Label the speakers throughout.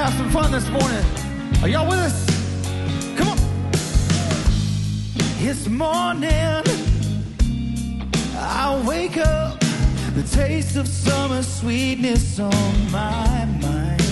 Speaker 1: have some fun this morning. Are y'all with us? Come on. It's morning. I wake up, the taste of summer sweetness on my mind.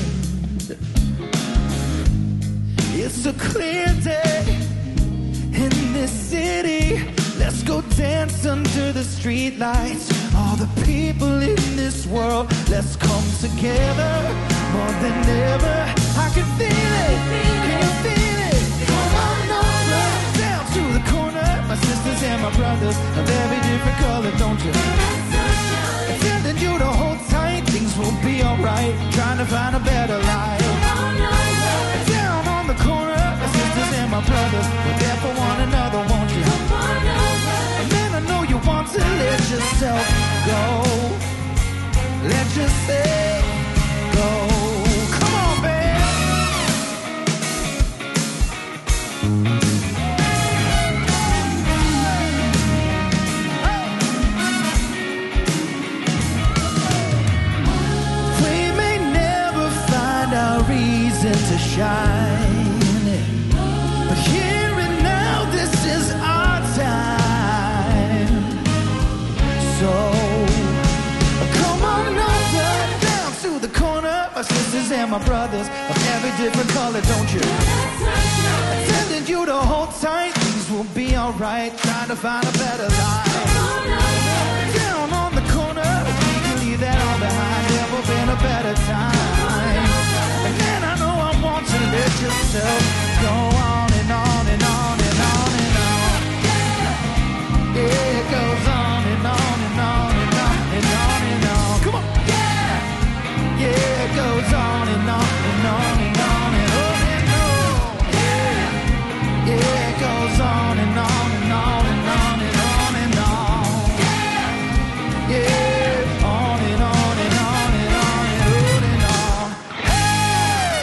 Speaker 1: It's a clear day in this city. Let's go dance under the streetlights. All the people in this world, let's come together more than ever. I can feel it. Can you feel it? Come on over, down to the corner. My sisters and my brothers are very different color, don't you? I'm telling you to hold tight, things will be alright. Trying to find a better life. Down on the corner, my sisters and my brothers, we're there for one another, won't you? And then I know you want to let yourself go. Let yourself go. Come on, babe. We may never find our reason to shine, but here and now, this is our time. So come on over, down to the corner. My sisters and my brothers of every different color, don't you? I'm telling you to hold tight, things will be alright. Trying to find a better life. Down on the corner, we can leave that all behind. Never been a better time. And then I know I want to let yourself go on and on and on and on and on. Yeah, it goes on and on and on and on and on and on. Come on. Yeah, it goes on and on and on and on and on and on. Yeah, it goes on and on and on and on and on and on. Yeah, on and on and on and on and on and on. Hey!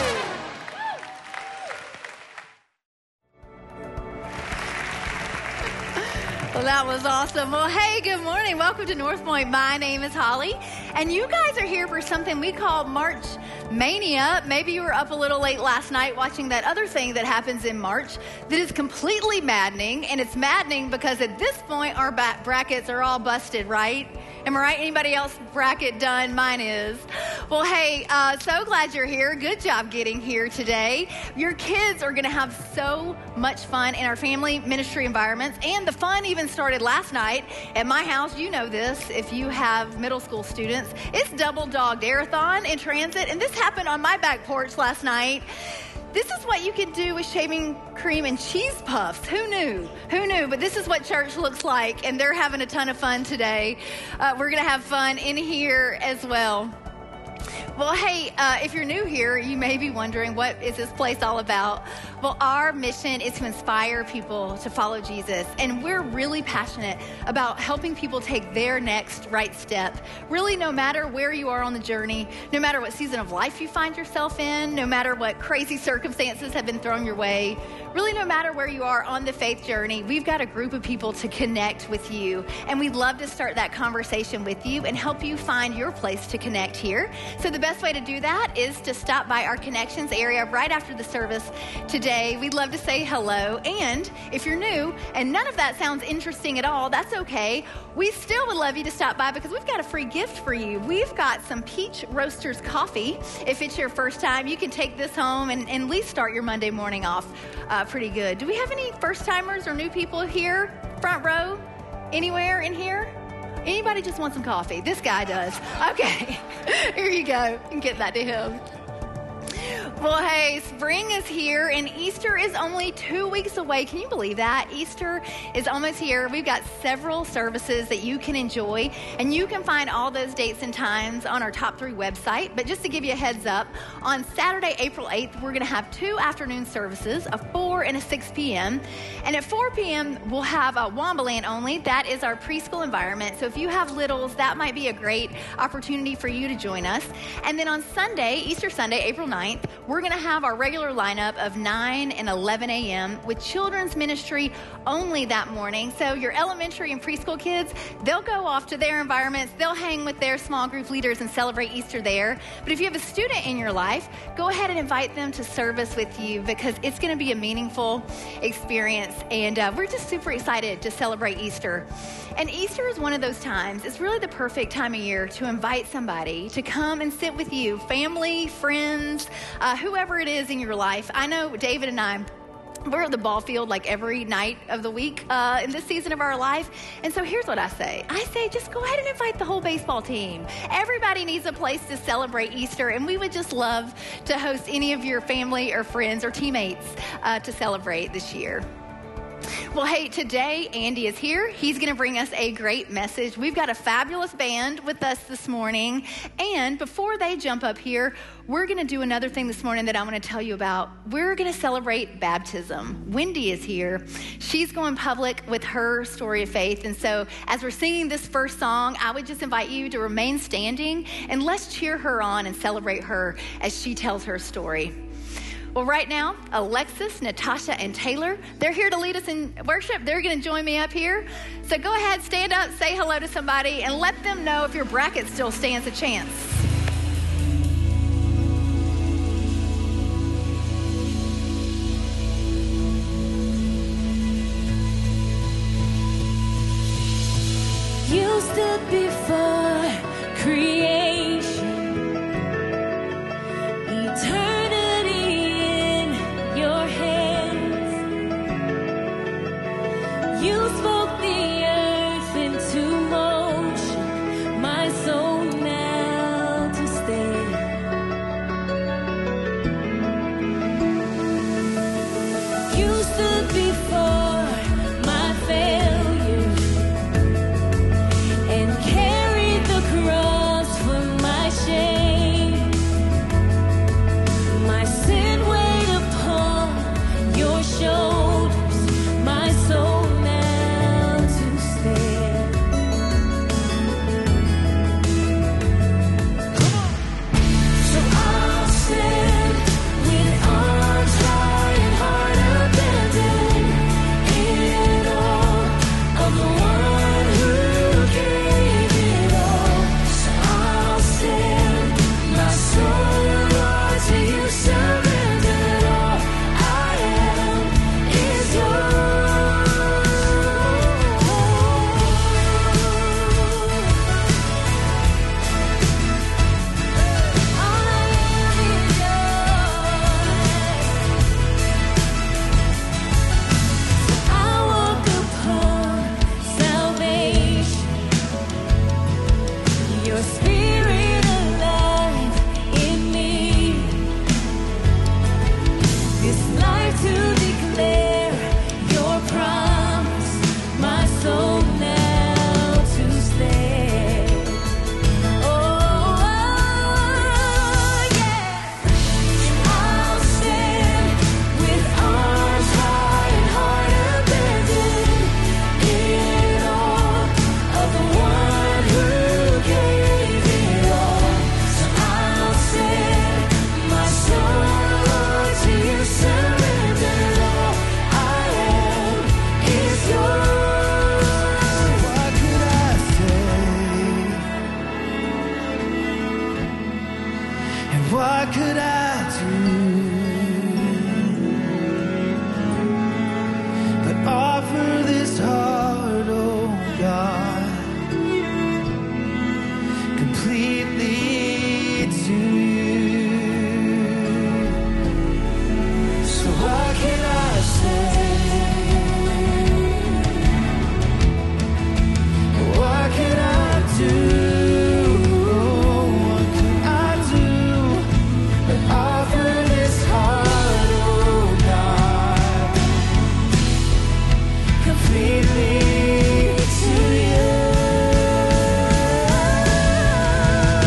Speaker 2: Well, that was awesome. Well, hey, good morning. Welcome to North Point. My name is Holly, and you guys are here for something we call March Mania. Maybe you were up a little late last night watching that other thing that happens in March that is completely maddening, and it's maddening because at this point our brackets are all busted, right? Am I right? Anybody else bracket done? Mine is. Well, hey, so glad you're here. Good job getting here today. Your kids are going to have so much fun in our family ministry environments, and the fun even started last night at my house. You know this if you have middle school students. It's Double Dog Dare-a-thon in transit, and this happened on my back porch last night. This is what you can do with shaving cream and cheese puffs. Who knew? Who knew? But this is what church looks like, and they're having a ton of fun today. We're going to have fun in here as well. Well, hey, if you're new here, you may be wondering, what is this place all about? Well, our mission is to inspire people to follow Jesus, and we're really passionate about helping people take their next right step. Really, no matter where you are on the journey, no matter what season of life you find yourself in, no matter what crazy circumstances have been thrown your way, really no matter where you are on the faith journey, we've got a group of people to connect with you, and we'd love to start that conversation with you and help you find your place to connect here. So the best way to do that is to stop by our connections area right after the service today. We'd love to say hello. And if you're new and none of that sounds interesting at all, that's okay. We still would love you to stop by because we've got a free gift for you. We've got some Peach Roasters coffee. If it's your first time, you can take this home and at least start your Monday morning off pretty good. Do we have any first timers or new people here? Front row? Anywhere in here? Anybody just want some coffee? This guy does. Okay, here you go. You can get that to him. Well, hey, spring is here and Easter is only 2 weeks away. Can you believe that? Easter is almost here. We've got several services that you can enjoy, and you can find all those dates and times on our Top 3 website. But just to give you a heads up, on Saturday, April 8th, we're going to have 2 afternoon services, a 4 and a 6 p.m. And at 4 p.m., we'll have a Wombaland only. That is our preschool environment. So if you have littles, that might be a great opportunity for you to join us. And then on Sunday, Easter Sunday, April 9th, we're we're going to have our regular lineup of 9 and 11 a.m. with children's ministry only that morning. So your elementary and preschool kids, they'll go off to their environments. They'll hang with their small group leaders and celebrate Easter there. But if you have a student in your life, go ahead and invite them to service with you because it's going to be a meaningful experience. And we're just super excited to celebrate Easter. And Easter is one of those times, it's really the perfect time of year to invite somebody to come and sit with you, family, friends, whoever it is in your life. I know David and I, we're at the ball field like every night of the week in this season of our life. And so here's what I say. I say, just go ahead and invite the whole baseball team. Everybody needs a place to celebrate Easter, and we would just love to host any of your family or friends or teammates to celebrate this year. Well, hey, today Andy is here. He's going to bring us a great message. We've got a fabulous band with us this morning. And before they jump up here, we're going to do another thing this morning that I want to tell you about. We're going to celebrate baptism. Wendy is here. She's going public with her story of faith. And so as we're singing this first song, I would just invite you to remain standing and let's cheer her on and celebrate her as she tells her story. Well, right now, Alexis, Natasha, and Taylor, they're here to lead us in worship. They're going to join me up here. So go ahead, stand up, say hello to somebody, and let them know if your bracket still stands a chance.
Speaker 3: You stood before creation, eternity in your hands. You spoke the earth into motion, my soul now to stand. You stood before my failures and carried the cross for my shame. My sin weighed upon your shoulders, my soul now to stand. So I'll stand with arms high and heart abandoned in awe of the one who gave it all. So I'll stand, my soul, Lord, to you surrendered. All I am is yours. All I am is yours. I walk upon salvation, your spirit alive in me. This life to declare your promise, my soul now to stand. Oh, yeah. I'll stand with arms high and heart abandoned in awe of the one who gave it all. So I'll stand, my soul, Lord, to you surrendered. All I am is yours.
Speaker 1: What could I say? And what could I do but offer this heart, oh God, completely to you? So what can I say? What can I do? What can I do but offer this heart, oh God, completely to you?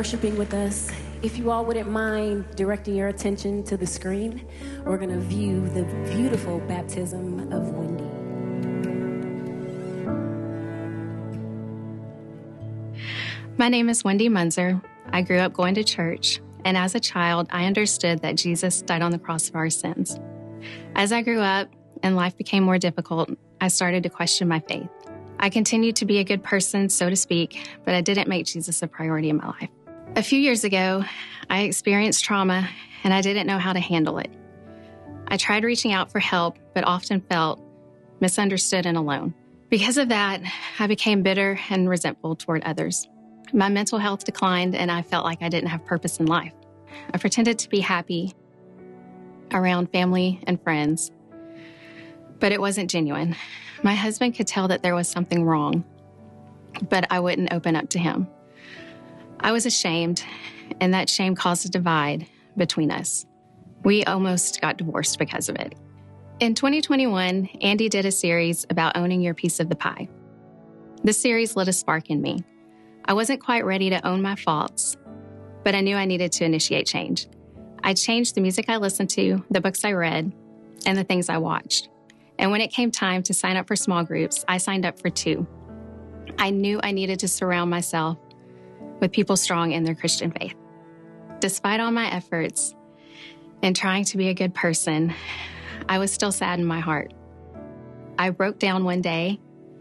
Speaker 4: worshiping with us, if you all wouldn't mind directing your attention to the screen, we're going to view the beautiful baptism of Wendy.
Speaker 5: My name is Wendy Munzer. I grew up going to church, and as a child, I understood that Jesus died on the cross for our sins. As I grew up and life became more difficult, I started to question my faith. I continued to be a good person, so to speak, but I didn't make Jesus a priority in my life. A few years ago, I experienced trauma, and I didn't know how to handle it. I tried reaching out for help, but often felt misunderstood and alone. Because of that, I became bitter and resentful toward others. My mental health declined, and I felt like I didn't have purpose in life. I pretended to be happy around family and friends, but it wasn't genuine. My husband could tell that there was something wrong, but I wouldn't open up to him. I was ashamed, and that shame caused a divide between us. We almost got divorced because of it. In 2021, Andy did a series about owning your piece of the pie. This series lit a spark in me. I wasn't quite ready to own my faults, but I knew I needed to initiate change. I changed the music I listened to, the books I read, and the things I watched. And when it came time to sign up for small groups, I signed up for 2. I knew I needed to surround myself with people strong in their Christian faith. Despite all my efforts in trying to be a good person, I was still sad in my heart. I broke down one day.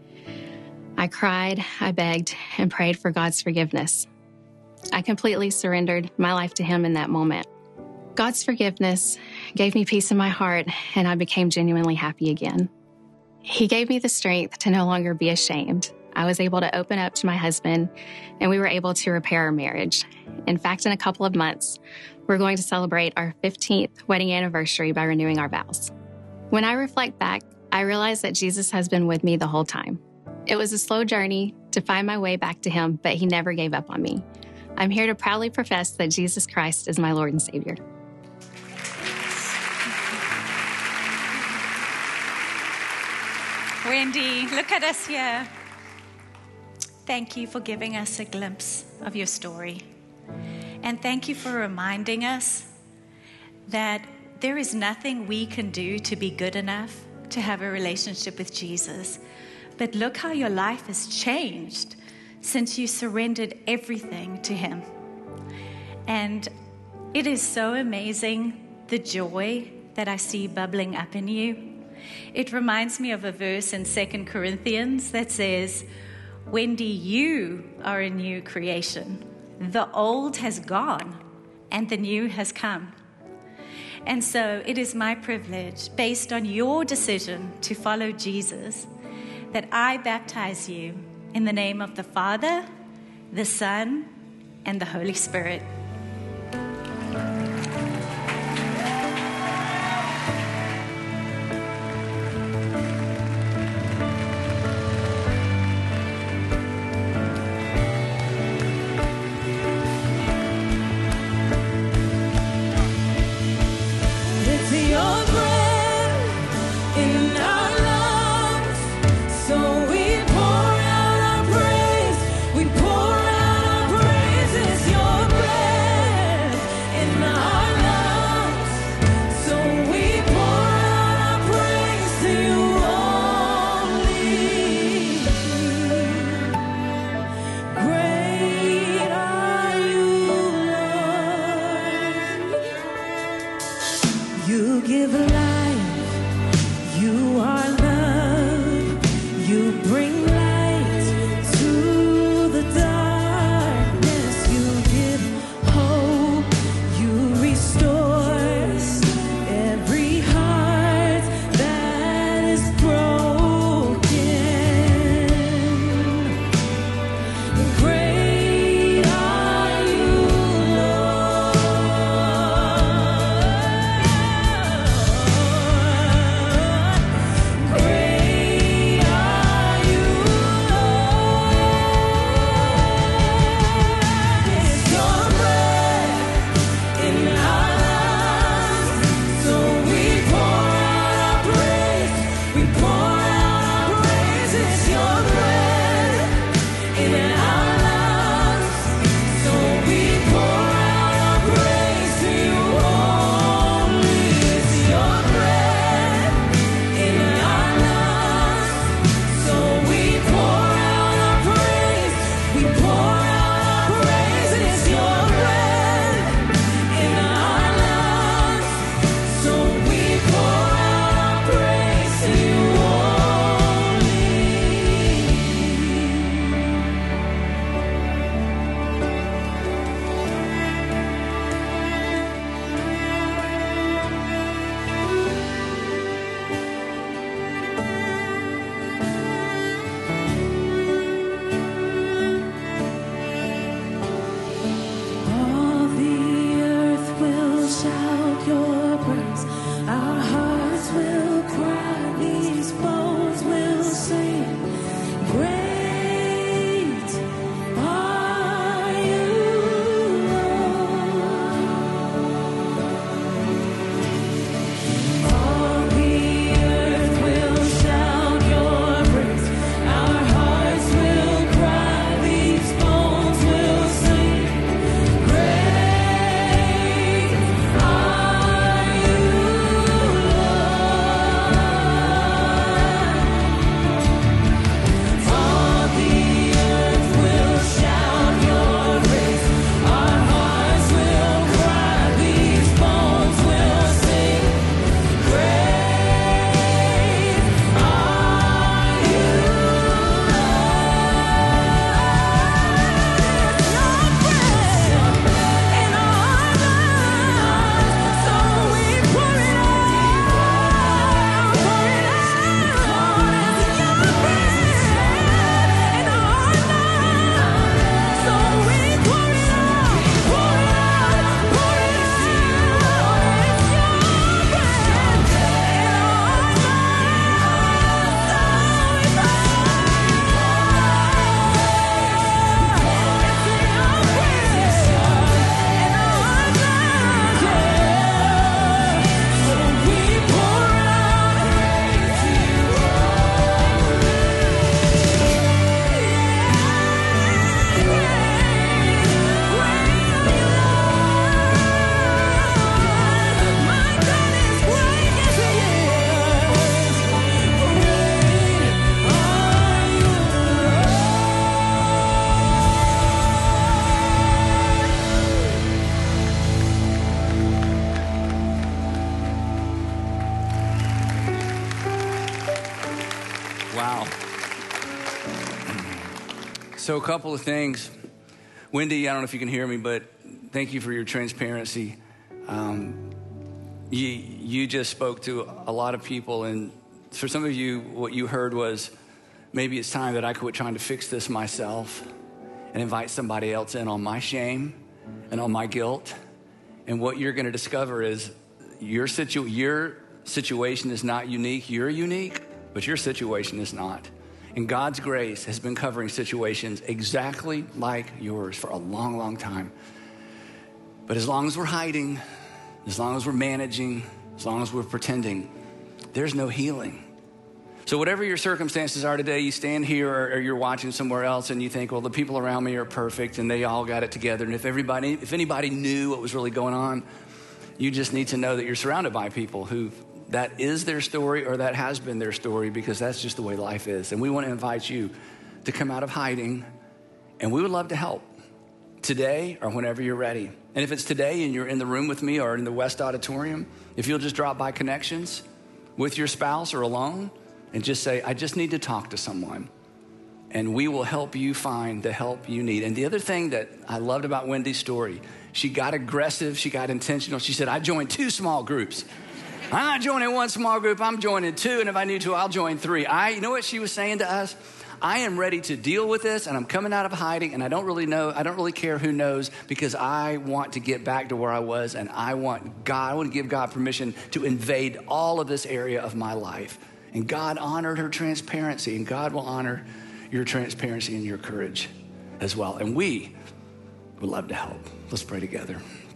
Speaker 5: I cried, I begged, and prayed for God's forgiveness. I completely surrendered my life to Him in that moment. God's forgiveness gave me peace in my heart, and I became genuinely happy again. He gave me the strength to no longer be ashamed. I was able to open up to my husband, and we were able to repair our marriage. In fact, in a couple of months, we're going to celebrate our 15th wedding anniversary by renewing our vows. When I reflect back, I realize that Jesus has been with me the whole time. It was a slow journey to find my way back to Him, but He never gave up on me. I'm here to proudly profess that Jesus Christ is my Lord and Savior.
Speaker 6: Wendy, look at us here. Thank you for giving us a glimpse of your story. And thank you for reminding us that there is nothing we can do to be good enough to have a relationship with Jesus. But look how your life has changed since you surrendered everything to Him. And it is so amazing, the joy that I see bubbling up in you. It reminds me of a verse in 2 Corinthians that says, Wendy, you are a new creation. The old has gone and the new has come. And so it is my privilege, based on your decision to follow Jesus, that I baptize you in the name of the Father, the Son, and the Holy Spirit.
Speaker 1: You give life, you are love, you bring light to the darkness, you give hope, you restore every heart that is broken. Great are you, Lord. Great
Speaker 7: So a couple of things. Wendy, I don't know if you can hear me, but thank you for your transparency. You just spoke to a lot of people, and for some of you, what you heard was, maybe it's time that I quit trying to fix this myself and invite somebody else in on my shame and on my guilt. And what you're going to discover is your situation is not unique. You're unique, but your situation is not. And God's grace has been covering situations exactly like yours for a long, long time. But as long as we're hiding, as long as we're managing, as long as we're pretending, there's no healing. So whatever your circumstances are today, you stand here or you're watching somewhere else and you think, well, the people around me are perfect and they all got it together. And if anybody knew what was really going on, you just need to know that you're surrounded by people who that is their story or that has been their story, because that's just the way life is. And we want to invite you to come out of hiding, and we would love to help today or whenever you're ready. And if it's today and you're in the room with me or in the West Auditorium, if you'll just drop by Connections with your spouse or alone and just say, I just need to talk to someone, and we will help you find the help you need. And the other thing that I loved about Wendy's story, she got aggressive, she got intentional. She said, I joined 2 small groups. I'm not joining 1 small group, I'm joining 2, and if I need to, I'll join 3. You know what she was saying to us? I am ready to deal with this, and I'm coming out of hiding, and I don't really care who knows, because I want to get back to where I was, and I want to give God permission to invade all of this area of my life. And God honored her transparency, and God will honor your transparency and your courage as well. And we would love to help. Let's pray together.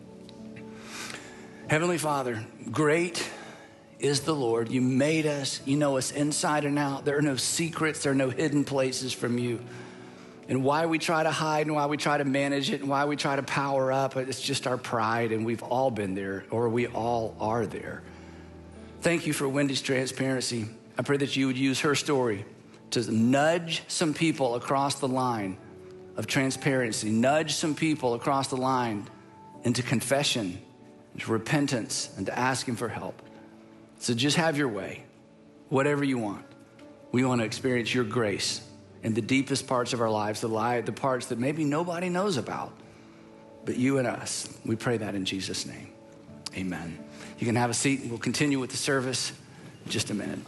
Speaker 7: Heavenly Father, great is the Lord. You made us. You know us inside and out. There are no secrets. There are no hidden places from you. And why we try to hide and why we try to manage it and why we try to power up, it's just our pride, and we've all been there, or we all are there. Thank you for Wendy's transparency. I pray that you would use her story to nudge some people across the line of transparency, nudge some people across the line into confession, into repentance, and to asking for help. So just have your way, whatever you want. We want to experience your grace in the deepest parts of our lives, the parts that maybe nobody knows about, but you and us. We pray that in Jesus' name. Amen. You can have a seat, and we'll continue with the service in just a minute.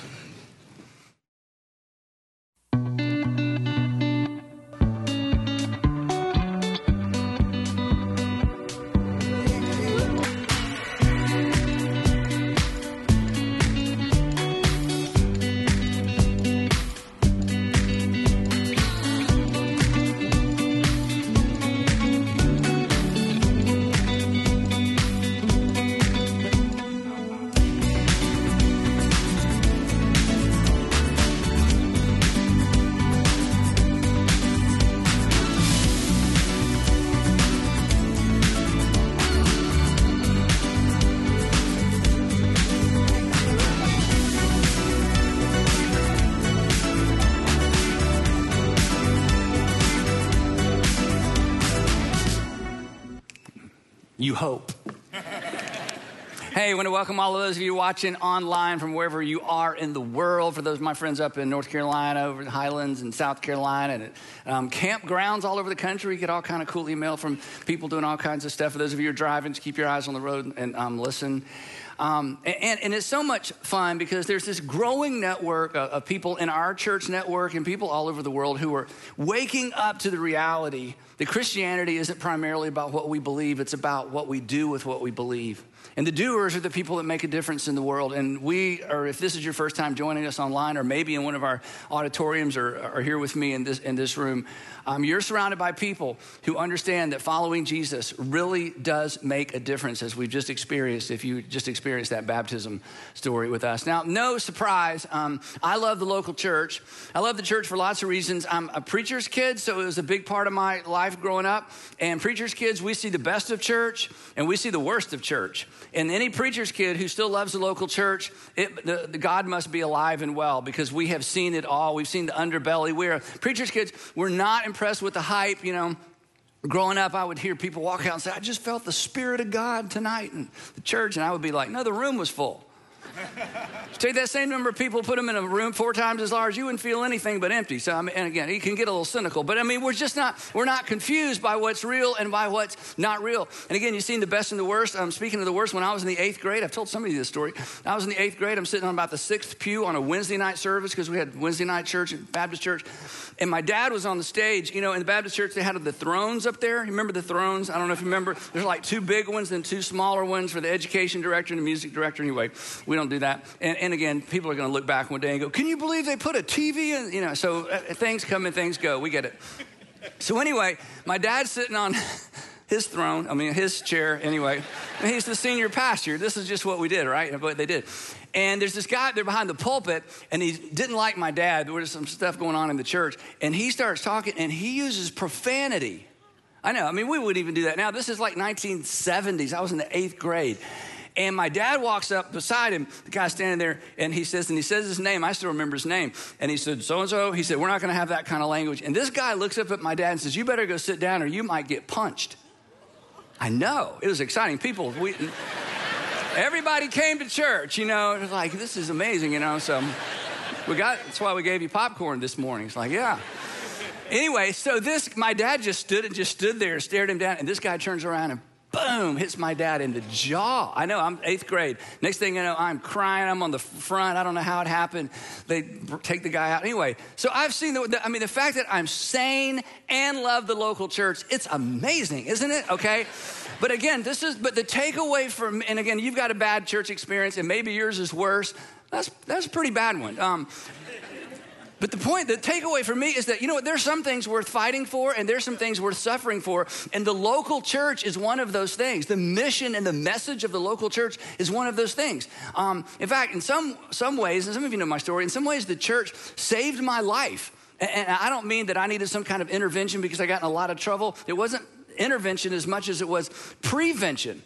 Speaker 7: You hope. Hey, I want to welcome all of those of you watching online from wherever you are in the world. For those of my friends up in North Carolina, over the Highlands and South Carolina, and at campgrounds all over the country. You get all kind of cool email from people doing all kinds of stuff. For those of you who are driving, just keep your eyes on the road and listen. And it's so much fun because there's this growing network of people in our church network and people all over the world who are waking up to the reality that Christianity isn't primarily about what we believe, it's about what we do with what we believe. And the doers are the people that make a difference in the world. And if this is your first time joining us online, or maybe in one of our auditoriums or here with me in this room, you're surrounded by people who understand that following Jesus really does make a difference, as we've just experienced, if you just experienced that baptism story with us. Now, no surprise, I love the local church. I love the church for lots of reasons. I'm a preacher's kid, so it was a big part of my life growing up. And preacher's kids, we see the best of church and we see the worst of church. And any preacher's kid who still loves the local church, the God must be alive and well, because we have seen it all. We've seen the underbelly. We're preacher's kids. We're not impressed with the hype. You know, growing up, I would hear people walk out and say, I just felt the Spirit of God tonight in the church. And I would be like, no, the room was full. Take that same number of people, put them in a room 4 times as large, you wouldn't feel anything but empty. So, I mean, and again, he can get a little cynical, but I mean, we're not confused by what's real and by what's not real. And again, you've seen the best and the worst. Speaking of the worst, when I was in the 8th grade, I've told somebody this story. I was in the 8th grade. I'm sitting on about the 6th pew on a Wednesday night service because we had Wednesday night church at Baptist church. And my dad was on the stage. You know, in the Baptist church, they had the thrones up there. You remember the thrones? I don't know if you remember. There's like 2 big ones and 2 smaller ones for the education director and the music director. Anyway, we don't do that. And again, people are going to look back one day and go, can you believe they put a TV in? You know, so things come and things go. We get it. So anyway, my dad's sitting on his throne, his chair anyway. And he's the senior pastor. This is just what we did, right? What they did. And there's this guy there behind the pulpit, and he didn't like my dad. There was some stuff going on in the church. And he starts talking, and he uses profanity. I know, we wouldn't even do that now. This is like 1970s. I was in the 8th grade. And my dad walks up beside him, the guy standing there, and he says his name. I still remember his name. And he said, so-and-so. He said, we're not going to have that kind of language. And this guy looks up at my dad and says, you better go sit down or you might get punched. I know. It was exciting. Everybody came to church, you know. It was like, this is amazing, you know. So that's why we gave you popcorn this morning. It's like, yeah. Anyway, so my dad just stood there and stared him down. And this guy turns around and boom, hits my dad in the jaw. I know, I'm 8th grade. Next thing you know, I'm crying. I'm on the front. I don't know how it happened. They take the guy out. Anyway, so I've seen the fact that I'm sane and love the local church, it's amazing, isn't it? Okay. But again, the takeaway from, and again, you've got a bad church experience and maybe yours is worse. That's a pretty bad one. But the takeaway for me is that, you know what, there's some things worth fighting for and there's some things worth suffering for. And the local church is one of those things. The mission and the message of the local church is one of those things. In fact, in some ways, and some of you know my story, in some ways the church saved my life. And I don't mean that I needed some kind of intervention because I got in a lot of trouble. It wasn't intervention as much as it was prevention.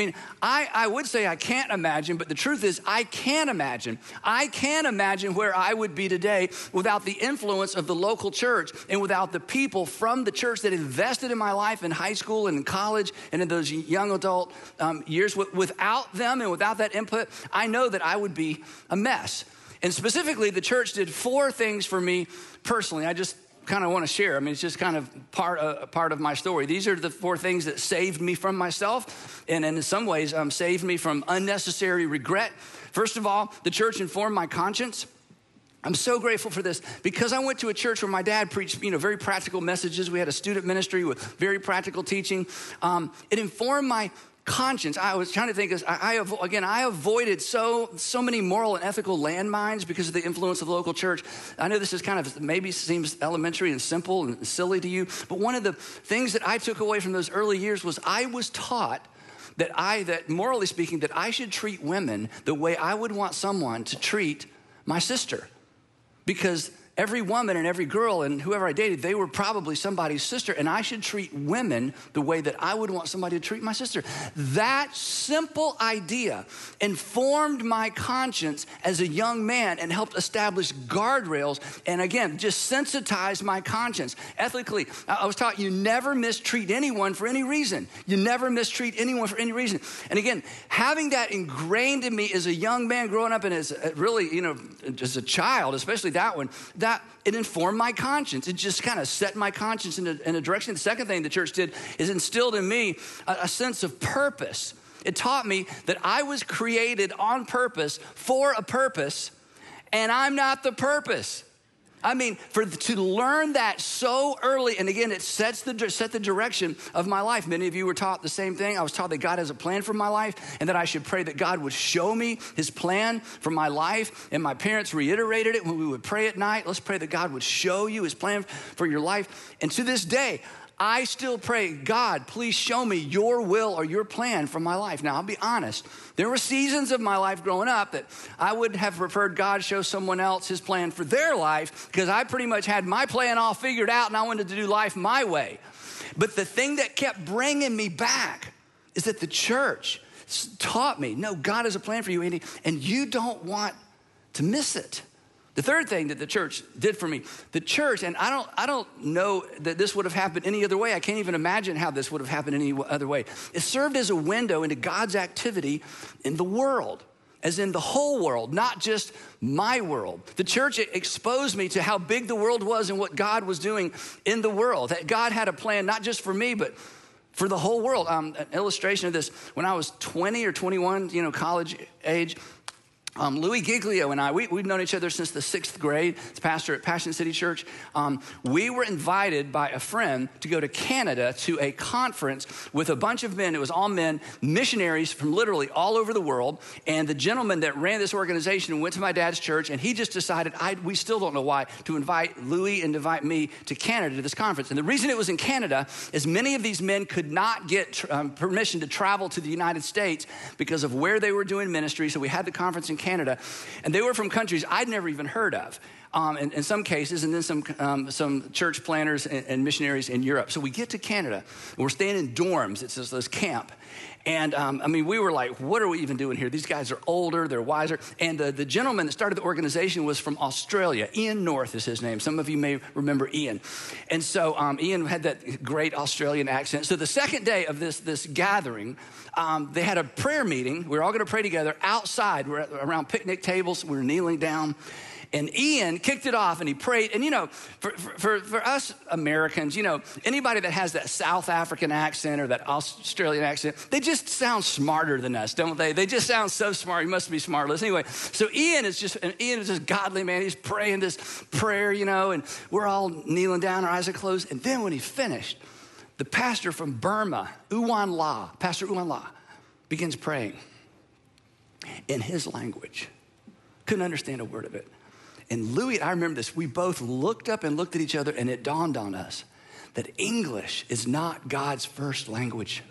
Speaker 7: I would say I can't imagine, but the truth is I can imagine. I can't imagine where I would be today without the influence of the local church and without the people from the church that invested in my life in high school and in college and in those young adult years. Without them and without that input, I know that I would be a mess. And specifically, the church did 4 things for me personally. I just kind of want to share. It's just kind of part of my story. These are the 4 things that saved me from myself and in some ways saved me from unnecessary regret. First of all, the church informed my conscience. I'm so grateful for this because I went to a church where my dad preached, very practical messages. We had a student ministry with very practical teaching. It informed my conscience. I was trying to think, I avoided so many moral and ethical landmines because of the influence of the local church. I know this is kind of maybe seems elementary and simple and silly to you, but one of the things that I took away from those early years was I was taught that morally speaking, that I should treat women the way I would want someone to treat my sister, because every woman and every girl and whoever I dated, they were probably somebody's sister, and I should treat women the way that I would want somebody to treat my sister. That simple idea informed my conscience as a young man and helped establish guardrails and, again, just sensitized my conscience. Ethically, I was taught you never mistreat anyone for any reason. You never mistreat anyone for any reason. And again, having that ingrained in me as a young man growing up and as really, as a child, especially that one, that it informed my conscience. It just kind of set my conscience in a direction. The second thing the church did is instilled in me a sense of purpose. It taught me that I was created on purpose for a purpose, and I'm not the purpose. To learn that so early, and again, it set the direction of my life. Many of you were taught the same thing. I was taught that God has a plan for my life and that I should pray that God would show me his plan for my life. And my parents reiterated it when we would pray at night. Let's pray that God would show you his plan for your life. And to this day, I still pray, God, please show me your will or your plan for my life. Now, I'll be honest. There were seasons of my life growing up that I would have preferred God show someone else his plan for their life because I pretty much had my plan all figured out and I wanted to do life my way. But the thing that kept bringing me back is that the church taught me, no, God has a plan for you, Andy, and you don't want to miss it. The third thing that the church did for me, the church, and I don't know that this would have happened any other way. I can't even imagine how this would have happened any other way. It served as a window into God's activity in the world. as in the whole world, not just my world. The church exposed me to how big the world was and what God was doing in the world. That God had a plan not just for me, but for the whole world. An illustration of this, when I was 20 or 21, college age, Louis Giglio and I, we've known each other since the 6th grade. He's pastor at Passion City Church. We were invited by a friend to go to Canada to a conference with a bunch of men. It was all men, missionaries from literally all over the world. And the gentleman that ran this organization went to my dad's church, and he just decided, we still don't know why, to invite Louis and invite me to Canada to this conference. And the reason it was in Canada is many of these men could not get permission to travel to the United States because of where they were doing ministry. So we had the conference in Canada, and they were from countries I'd never even heard of in some cases, and then some church planners and missionaries in Europe. So we get to Canada, and we're staying in dorms. It's this camp. And we were like, what are we even doing here? These guys are older, they're wiser. And the gentleman that started the organization was from Australia. Ian North is his name. Some of you may remember Ian. And so Ian had that great Australian accent. So the second day of this gathering, they had a prayer meeting. We were all going to pray together outside. We're around picnic tables. We were kneeling down. And Ian kicked it off and he prayed. And for us Americans, anybody that has that South African accent or that Australian accent, they just sound smarter than us, don't they? They just sound so smart. You must be smart. Listen, anyway, so Ian is just godly, man. He's praying this prayer, and we're all kneeling down, our eyes are closed. And then when he finished, the pastor from Burma, Pastor Uwan La, begins praying in his language. Couldn't understand a word of it. And Louis, I remember this, we both looked up and looked at each other, and it dawned on us that English is not God's first language.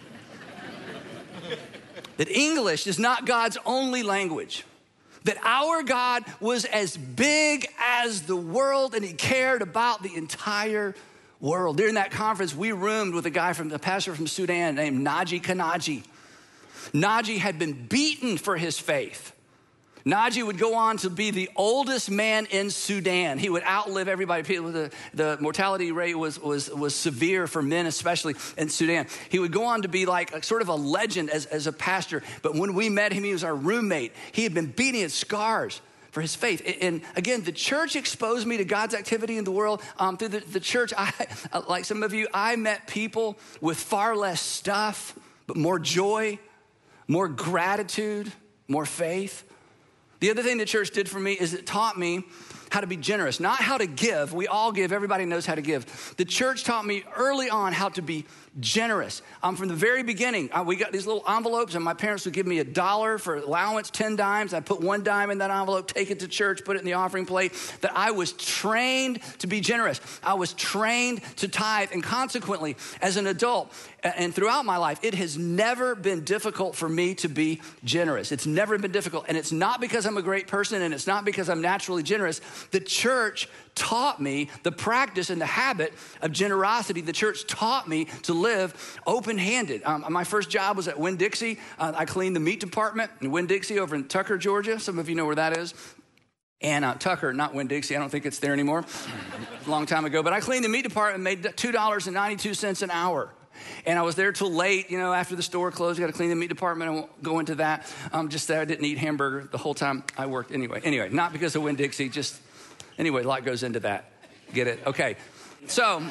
Speaker 7: That English is not God's only language. That our God was as big as the world, and he cared about the entire world. During that conference, we roomed with a pastor from Sudan named Naji Kanaji. Naji had been beaten for his faith. Naji would go on to be the oldest man in Sudan. He would outlive everybody. The mortality rate was severe for men, especially in Sudan. He would go on to be like sort of a legend as a pastor. But when we met him, he was our roommate. He had been beating his scars for his faith. And again, the church exposed me to God's activity in the world. Through the church, like some of you, I met people with far less stuff, but more joy, more gratitude, more faith. The other thing the church did for me is it taught me how to be generous, not how to give. We all give. Everybody knows how to give. The church taught me early on how to be generous. From the very beginning, we got these little envelopes, and my parents would give me $1 for allowance, 10 dimes. I'd put 1 dime in that envelope, take it to church, put it in the offering plate. That I was trained to be generous. I was trained to tithe, and consequently, as an adult and throughout my life, it has never been difficult for me to be generous. It's never been difficult, and it's not because I'm a great person, and it's not because I'm naturally generous. The church taught me the practice and the habit of generosity. The church taught me to live open-handed. My first job was at Winn-Dixie. I cleaned the meat department in Winn-Dixie over in Tucker, Georgia. Some of you know where that is. And Tucker, not Winn-Dixie. I don't think it's there anymore. A long time ago. But I cleaned the meat department, made $2.92 an hour. And I was there till late, after the store closed. You got to clean the meat department. I won't go into that. Just that I didn't eat hamburger the whole time I worked anyway. Not because of Winn-Dixie, a lot goes into that. Get it? Okay. So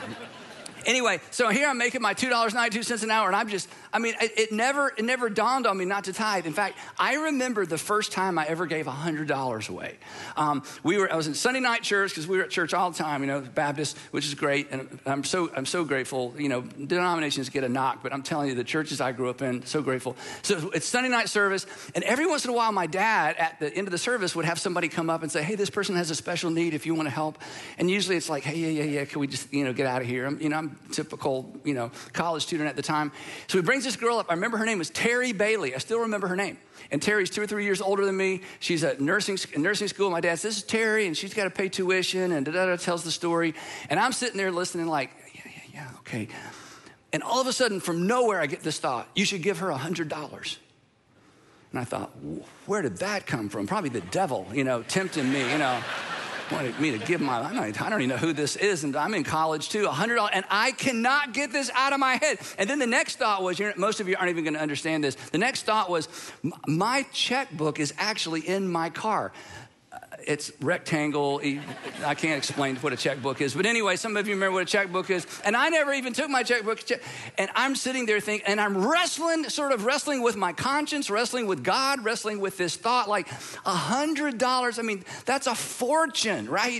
Speaker 7: here I'm making my $2.92 an hour, and it never dawned on me not to tithe. In fact, I remember the first time I ever gave $100 away. I was in Sunday night church because we were at church all the time, Baptist, which is great, and I'm so grateful. Denominations get a knock, but I'm telling you, the churches I grew up in, so grateful. So it's Sunday night service, and every once in a while, my dad at the end of the service would have somebody come up and say, "Hey, this person has a special need. If you want to help," and usually it's like, "Hey, yeah, can we just get out of here?" I'm typical, college student at the time. So he brings this girl up. I remember her name was Terry Bailey. I still remember her name. And Terry's 2 or 3 years older than me. She's at nursing school. My dad says, "This is Terry, and she's got to pay tuition," and tells the story. And I'm sitting there listening like, yeah, okay. And all of a sudden, from nowhere, I get this thought: you should give her $100. And I thought, where did that come from? Probably the devil, tempting me, wanted me to give I don't even know who this is, and I'm in college too, $100, and I cannot get this out of my head. And then the next thought was, most of you aren't even gonna understand this. The next thought was, my checkbook is actually in my car. It's rectangle. I can't explain what a checkbook is. But anyway, some of you remember what a checkbook is. And I never even took my checkbook. And I'm sitting there thinking, and I'm wrestling with my conscience, wrestling with God, wrestling with this thought, like $100. I mean, that's a fortune, right?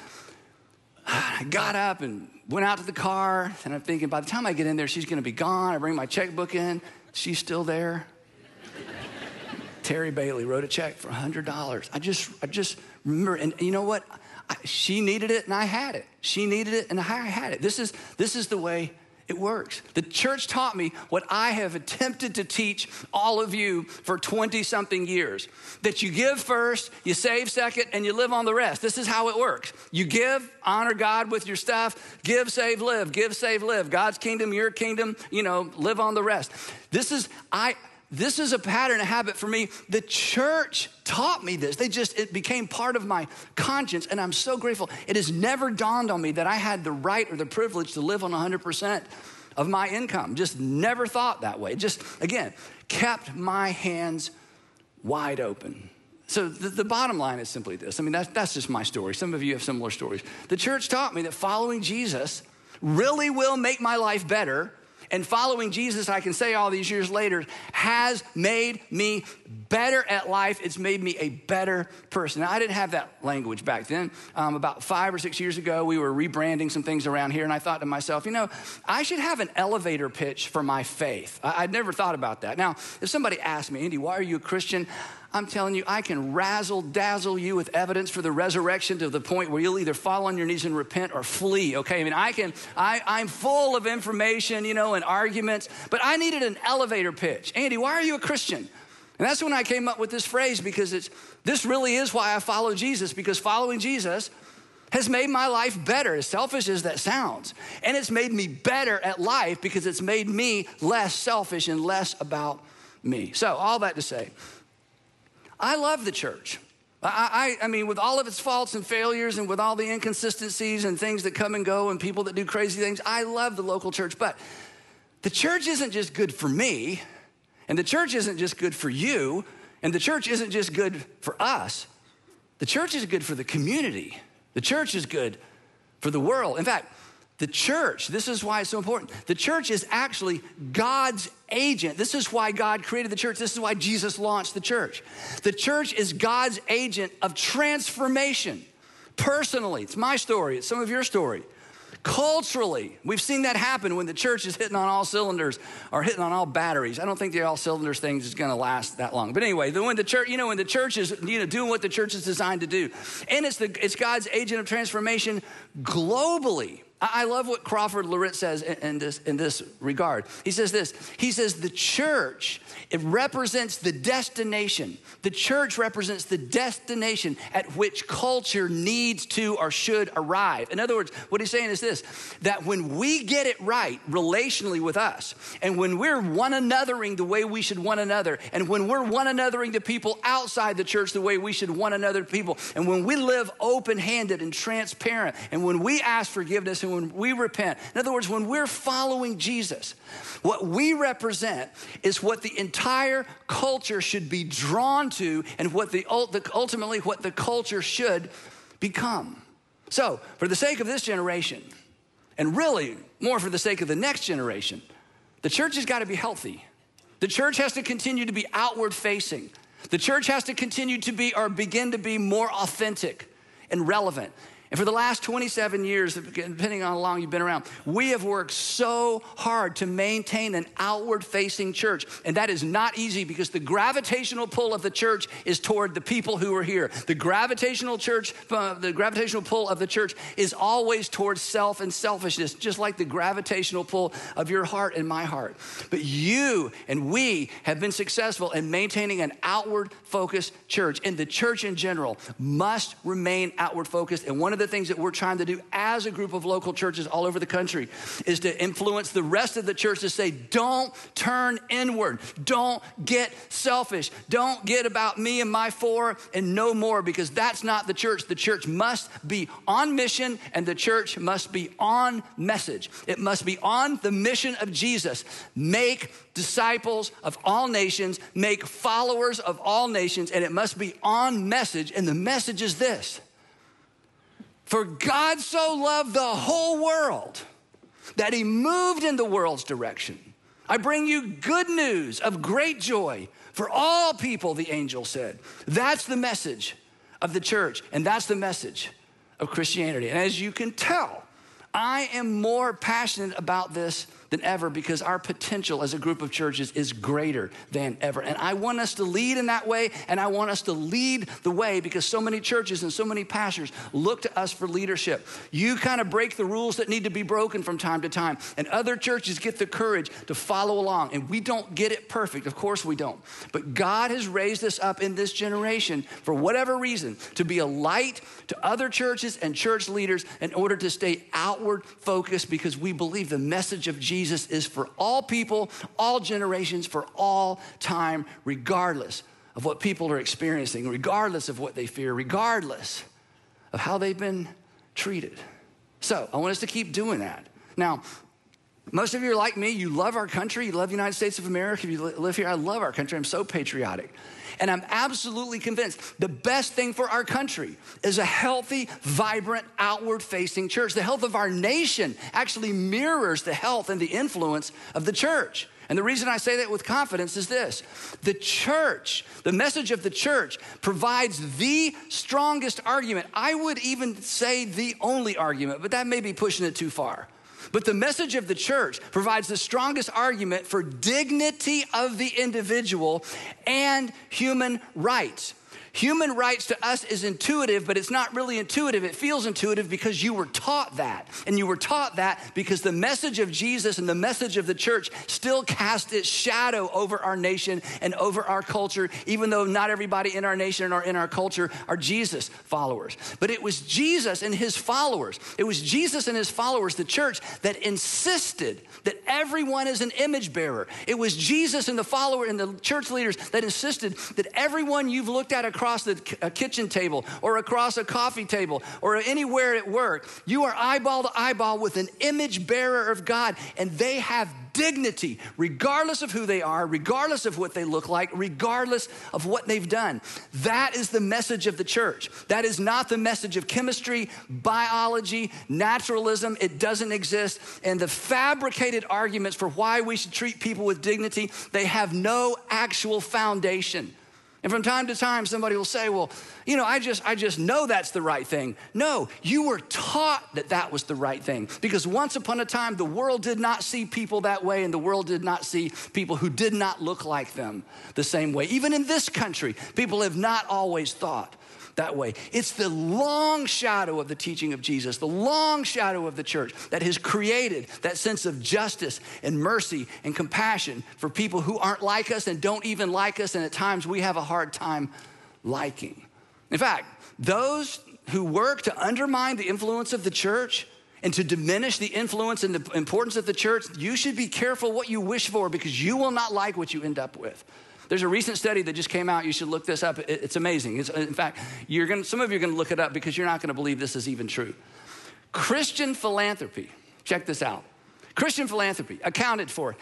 Speaker 7: I got up and went out to the car. And I'm thinking, by the time I get in there, she's going to be gone. I bring my checkbook in. She's still there. Terry Bailey wrote a check for $100. I just remember, and you know what? She needed it and I had it. She needed it and I had it. This is the way it works. The church taught me what I have attempted to teach all of you for 20-something years. That you give first, you save second, and you live on the rest. This is how it works. You give, honor God with your stuff. Give, save, live. Give, save, live. God's kingdom, your kingdom, live on the rest. This is a pattern, a habit for me. The church taught me this. It became part of my conscience, and I'm so grateful. It has never dawned on me that I had the right or the privilege to live on 100% of my income. Just never thought that way. Just, again, kept my hands wide open. So the bottom line is simply this. I mean, that's just my story. Some of you have similar stories. The church taught me that following Jesus really will make my life better. And following Jesus, I can say all these years later, has made me better at life. It's made me a better person. Now, I didn't have that language back then. About 5 or 6 years ago, we were rebranding some things around here, and I thought to myself, I should have an elevator pitch for my faith. I'd never thought about that. Now, if somebody asked me, Andy, why are you a Christian? I'm telling you, I can razzle-dazzle you with evidence for the resurrection to the point where you'll either fall on your knees and repent or flee, okay? I mean, I'm full of information, and arguments, but I needed an elevator pitch. Andy, why are you a Christian? And that's when I came up with this phrase, because this really is why I follow Jesus, because following Jesus has made my life better, as selfish as that sounds. And it's made me better at life because it's made me less selfish and less about me. So all that to say, I love the church. I mean, with all of its faults and failures and with all the inconsistencies and things that come and go and people that do crazy things, I love the local church. But the church isn't just good for me, and the church isn't just good for you, and the church isn't just good for us. The church is good for the community. The church is good for the world. In fact, the church, this is why it's so important. The church is actually God's agent. This is why God created the church. This is why Jesus launched the church. The church is God's agent of transformation. Personally, it's my story. It's some of your story. Culturally, we've seen that happen when the church is hitting on all cylinders or hitting on all batteries. I don't think the all cylinders thing is going to last that long. But anyway, when the church is doing what the church is designed to do, and it's God's agent of transformation globally. I love what Crawford Loritz says in this regard. He says this. He says the church, it represents the destination. The church represents the destination at which culture needs to or should arrive. In other words, what he's saying is this, that when we get it right relationally with us, and when we're one anothering the way we should one another, and when we're one anothering to people outside the church the way we should one another to people, and when we live open-handed and transparent, and when we ask forgiveness and when we repent. In other words, when we're following Jesus, what we represent is what the entire culture should be drawn to and what ultimately what the culture should become. So, for the sake of this generation, and really more for the sake of the next generation, the church has got to be healthy. The church has to continue to be outward facing. The church has to continue to be or begin to be more authentic and relevant. And for the last 27 years, depending on how long you've been around, we have worked so hard to maintain an outward-facing church. And that is not easy because the gravitational pull of the church is toward the people who are here. The gravitational pull of the church is always towards self and selfishness, just like the gravitational pull of your heart and my heart. But you and we have been successful in maintaining an outward-focused church. And the church in general must remain outward-focused. And one of the the things that we're trying to do as a group of local churches all over the country is to influence the rest of the church to say, don't turn inward. Don't get selfish. Don't get about me and my four and no more, because that's not the church. The church must be on mission, and the church must be on message. It must be on the mission of Jesus. Make disciples of all nations, make followers of all nations, and it must be on message. And the message is this: for God so loved the whole world that he moved in the world's direction. I bring you good news of great joy for all people, the angel said. That's the message of the church, and that's the message of Christianity. And as you can tell, I am more passionate about this than ever, because our potential as a group of churches is greater than ever. And I want us to lead in that way, and I want us to lead the way, because so many churches and so many pastors look to us for leadership. You kind of break the rules that need to be broken from time to time, and other churches get the courage to follow along. And we don't get it perfect. Of course we don't. But God has raised us up in this generation, for whatever reason, to be a light to other churches and church leaders in order to stay outward focused, because we believe the message of Jesus is for all people, all generations, for all time, regardless of what people are experiencing, regardless of what they fear, regardless of how they've been treated. So I want us to keep doing that. Now, most of you are like me. You love our country. You love the United States of America. If you live here, I love our country. I'm so patriotic. And I'm absolutely convinced the best thing for our country is a healthy, vibrant, outward-facing church. The health of our nation actually mirrors the health and the influence of the church. And the reason I say that with confidence is this: the church, the message of the church, provides the strongest argument. I would even say the only argument, but that may be pushing it too far. But the message of the church provides the strongest argument for dignity of the individual and human rights. Human rights to us is intuitive, but it's not really intuitive. It feels intuitive because you were taught that. And you were taught that because the message of Jesus and the message of the church still cast its shadow over our nation and over our culture, even though not everybody in our nation or in our culture are Jesus followers. But it was Jesus and his followers. It was Jesus and his followers, the church, that insisted that everyone is an image bearer. It was Jesus and the follower and the church leaders that insisted that everyone you've looked at across the kitchen table or across a coffee table or anywhere at work, you are eyeball to eyeball with an image bearer of God, and they have dignity regardless of who they are, regardless of what they look like, regardless of what they've done. That is the message of the church. That is not the message of chemistry, biology, naturalism. It doesn't exist. And the fabricated arguments for why we should treat people with dignity, they have no actual foundation. And from time to time, somebody will say, well, you know, I just know that's the right thing. No, you were taught that that was the right thing, because once upon a time, the world did not see people that way, and the world did not see people who did not look like them the same way. Even in this country, people have not always thought that way. It's the long shadow of the teaching of Jesus, the long shadow of the church that has created that sense of justice and mercy and compassion for people who aren't like us and don't even like us, and at times we have a hard time liking. In fact, those who work to undermine the influence of the church and to diminish the influence and the importance of the church, you should be careful what you wish for, because you will not like what you end up with. There's a recent study that just came out. You should look this up. It's amazing. In fact, some of you are going to look it up because you're not going to believe this is even true. Christian philanthropy, check this out. Christian philanthropy accounted for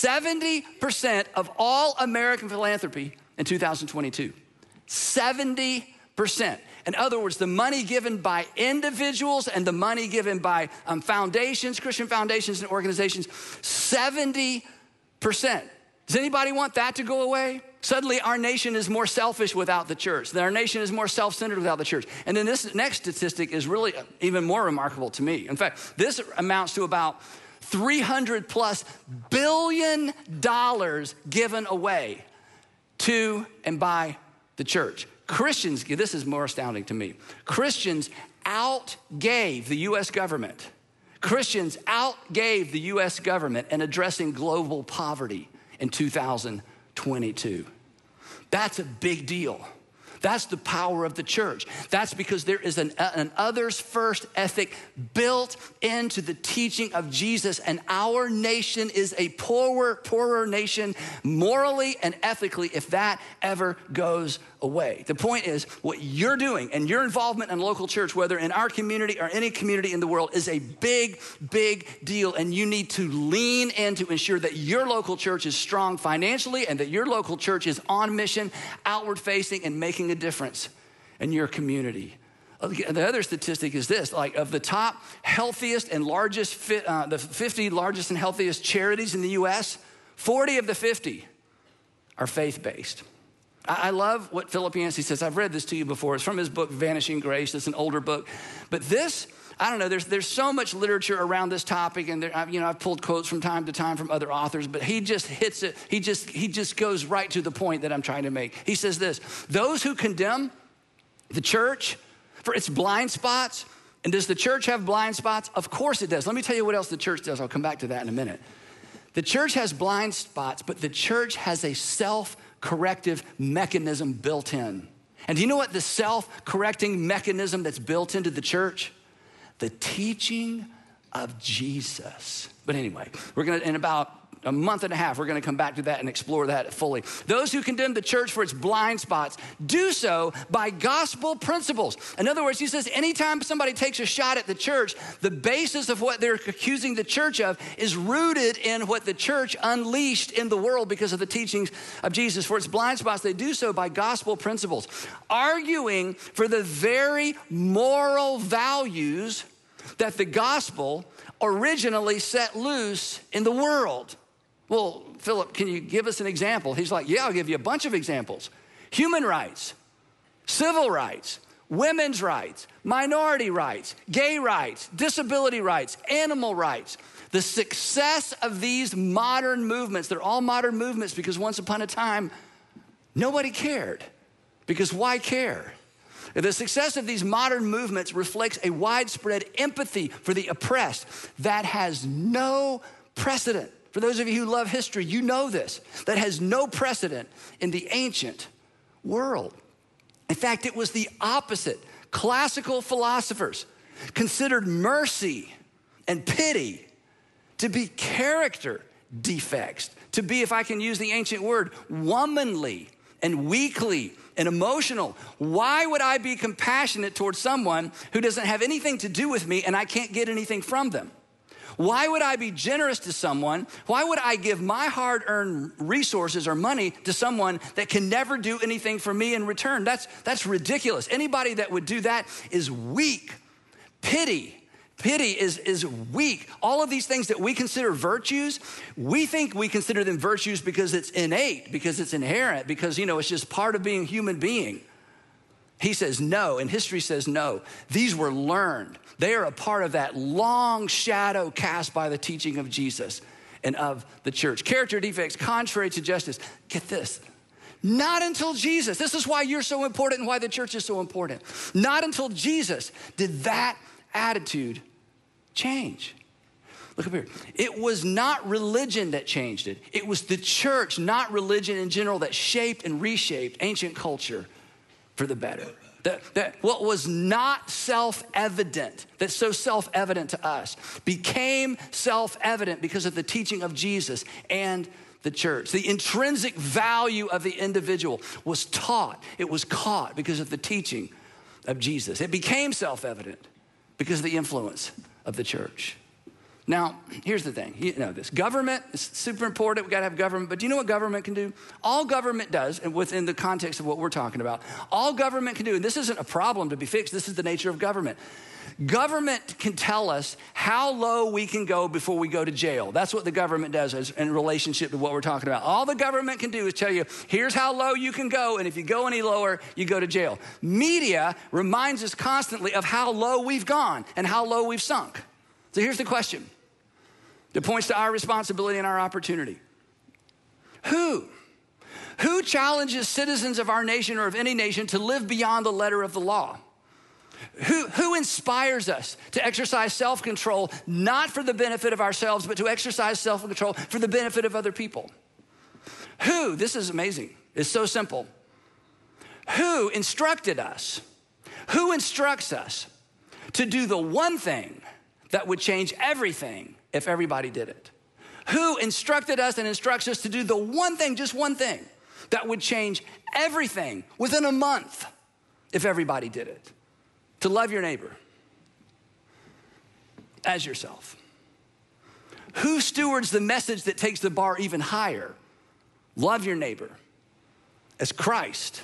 Speaker 7: 70% of all American philanthropy in 2022. 70%. In other words, the money given by individuals and the money given by foundations, Christian foundations and organizations, 70%. Does anybody want that to go away? Suddenly our nation is more selfish without the church. Our nation is more self-centered without the church. And then this next statistic is really even more remarkable to me. In fact, this amounts to about $300+ billion given away to and by the church. Christians, this is more astounding to me. Christians outgave the U.S. government. Christians outgave the U.S. government in addressing global poverty in 2022. That's a big deal. That's the power of the church. That's because there is an others first ethic built into the teaching of Jesus, and our nation is a poorer nation morally and ethically if that ever goes away. The point is, what you're doing and your involvement in local church, whether in our community or any community in the world, is a big, big deal, and you need to lean in to ensure that your local church is strong financially and that your local church is on mission, outward facing, and making a difference in your community. The other statistic is this, like of the top healthiest and largest, the 50 largest and healthiest charities in the US, 40 of the 50 are faith-based. I love what Philip Yancey says. I've read this to you before. It's from his book, Vanishing Grace. It's an older book. But this, I don't know, there's so much literature around this topic, and I've pulled quotes from time to time from other authors, but he just hits it. He just goes right to the point that I'm trying to make. He says this: those who condemn the church for its blind spots, and does the church have blind spots? Of course it does. Let me tell you what else the church does. I'll come back to that in a minute. The church has blind spots, but the church has a self-corrective mechanism built in. And do you know what the self-correcting mechanism that's built into the church? The teaching of Jesus. But anyway, we're gonna, in about a month and a half, we're gonna come back to that and explore that fully. Those who condemn the church for its blind spots do so by gospel principles. In other words, he says anytime somebody takes a shot at the church, the basis of what they're accusing the church of is rooted in what the church unleashed in the world because of the teachings of Jesus. For its blind spots, they do so by gospel principles, arguing for the very moral values that the gospel originally set loose in the world. Well, Philip, can you give us an example? He's like, yeah, I'll give you a bunch of examples. Human rights, civil rights, women's rights, minority rights, gay rights, disability rights, animal rights. The success of these modern movements, they're all modern movements because once upon a time, nobody cared. Because why care? The success of these modern movements reflects a widespread empathy for the oppressed that has no precedent. For those of you who love history, you know this. That has no precedent in the ancient world. In fact, it was the opposite. Classical philosophers considered mercy and pity to be character defects, to be, if I can use the ancient word, womanly and weakly and emotional. Why would I be compassionate towards someone who doesn't have anything to do with me and I can't get anything from them? Why would I be generous to someone? Why would I give my hard-earned resources or money to someone that can never do anything for me in return? That's ridiculous. Anybody that would do that is weak. Pity is weak. All of these things that we consider virtues, we think we consider them virtues because it's innate, because it's inherent, because, it's just part of being a human being. He says no, and history says no. These were learned. They are a part of that long shadow cast by the teaching of Jesus and of the church. Character defects, contrary to justice. Get this. Not until Jesus, this is why you're so important and why the church is so important. Not until Jesus did that attitude change. Look up here. It was not religion that changed it. It was the church, not religion in general, that shaped and reshaped ancient culture for the better. That what was not self-evident, that's so self-evident to us, became self-evident because of the teaching of Jesus and the church. The intrinsic value of the individual was taught. It was caught because of the teaching of Jesus. It became self-evident because of the influence of the church. Now, here's the thing. You know this. Government is super important. We got to have government. But do you know what government can do? All government does, and within the context of what we're talking about, all government can do, and this isn't a problem to be fixed. This is the nature of government. Government can tell us how low we can go before we go to jail. That's what the government does in relationship to what we're talking about. All the government can do is tell you, here's how low you can go, and if you go any lower, you go to jail. Media reminds us constantly of how low we've gone and how low we've sunk. So here's the question. It points to our responsibility and our opportunity. Who challenges citizens of our nation or of any nation to live beyond the letter of the law? Who inspires us to exercise self-control, not for the benefit of ourselves, but to exercise self-control for the benefit of other people? This is amazing. It's so simple. Who instructed us? Who instructs us to do the one thing that would change everything if everybody did it? Who instructed us and instructs us to do the one thing, just one thing, that would change everything within a month if everybody did it? To love your neighbor as yourself. Who stewards the message that takes the bar even higher? Love your neighbor as Christ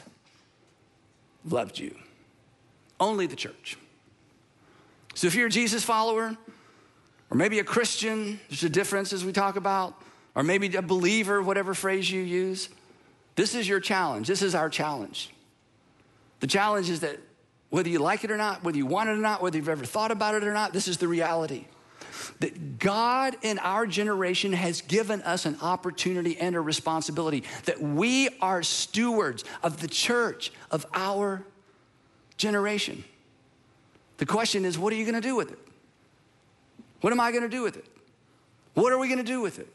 Speaker 7: loved you. Only the church. So if you're a Jesus follower, or maybe a Christian, there's a difference as we talk about, or maybe a believer, whatever phrase you use, this is your challenge. This is our challenge. The challenge is that whether you like it or not, whether you want it or not, whether you've ever thought about it or not, this is the reality. That God in our generation has given us an opportunity and a responsibility that we are stewards of the church of our generation. The question is, what are you going to do with it? What am I going to do with it? What are we going to do with it?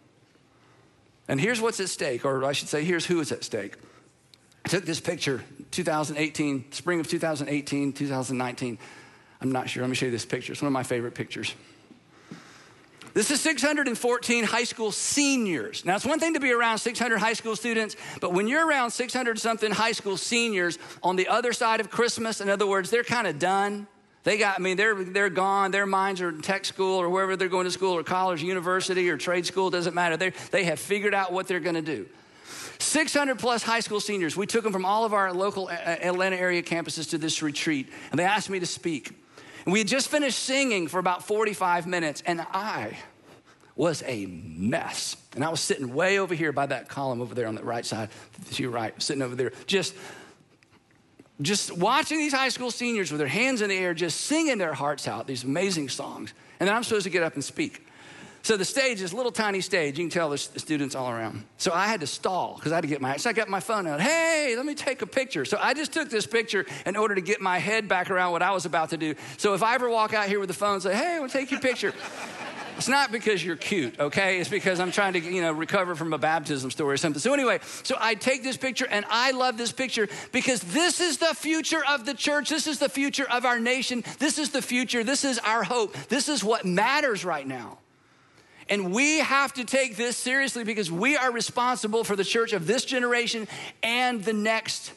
Speaker 7: And here's what's at stake, or I should say, here's who is at stake. I took this picture, 2018, spring of 2018, 2019. I'm not sure. Let me show you this picture. It's one of my favorite pictures. This is 614 high school seniors. Now, it's one thing to be around 600 high school students, but when you're around 600-something high school seniors on the other side of Christmas, in other words, they're kind of done. They're gone. Their minds are in tech school or wherever they're going to school or college, university or trade school, doesn't matter. They have figured out what they're going to do. 600 plus high school seniors. We took them from all of our local Atlanta area campuses to this retreat, and they asked me to speak. And we had just finished singing for about 45 minutes, and I was a mess. And I was sitting way over here by that column over there on the right side, to your right, sitting over there, just watching these high school seniors with their hands in the air, just singing their hearts out, these amazing songs. And then I'm supposed to get up and speak. So the stage, this little tiny stage, you can tell there's students all around. So I had to stall because I had to get so I got my phone out. Hey, let me take a picture. So I just took this picture in order to get my head back around what I was about to do. So if I ever walk out here with the phone and say, hey, I want to take your picture. It's not because you're cute, okay? It's because I'm trying to, recover from a baptism story or something. So anyway, so I take this picture, and I love this picture because this is the future of the church. This is the future of our nation. This is the future. This is our hope. This is what matters right now. And we have to take this seriously because we are responsible for the church of this generation and the next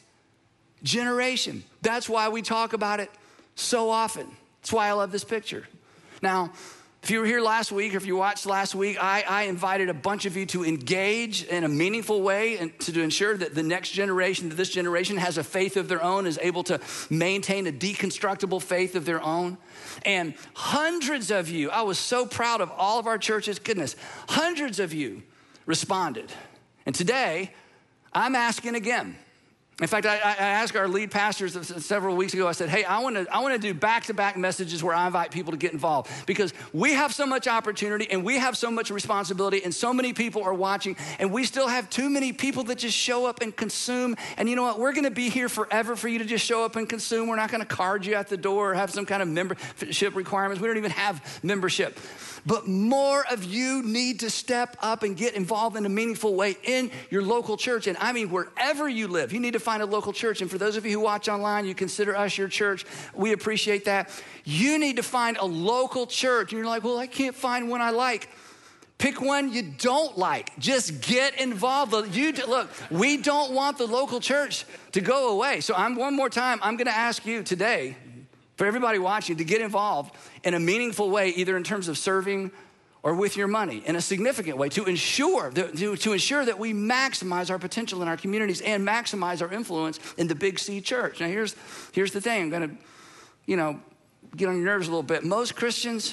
Speaker 7: generation. That's why we talk about it so often. That's why I love this picture. Now, if you were here last week, or if you watched last week, I invited a bunch of you to engage in a meaningful way and to ensure that the next generation, that this generation has a faith of their own, is able to maintain a deconstructible faith of their own. And hundreds of you, I was so proud of all of our churches, goodness, hundreds of you responded. And today, I'm asking again. In fact, I asked our lead pastors several weeks ago, I said, hey, I want to do back-to-back messages where I invite people to get involved because we have so much opportunity and we have so much responsibility and so many people are watching and we still have too many people that just show up and consume. And you know what? We're going to be here forever for you to just show up and consume. We're not going to card you at the door or have some kind of membership requirements. We don't even have membership. But more of you need to step up and get involved in a meaningful way in your local church. And I mean, wherever you live, you need to find a local church. And for those of you who watch online, you consider us your church. We appreciate that. You need to find a local church. And you're like, well, I can't find one I like. Pick one you don't like. Just get involved. Look, we don't want the local church to go away. So one more time, I'm going to ask you today, for everybody watching, to get involved in a meaningful way, either in terms of serving or with your money, in a significant way, to ensure that we maximize our potential in our communities and maximize our influence in the Big C church. Now, here's the thing. I'm going to, get on your nerves a little bit. Most Christians,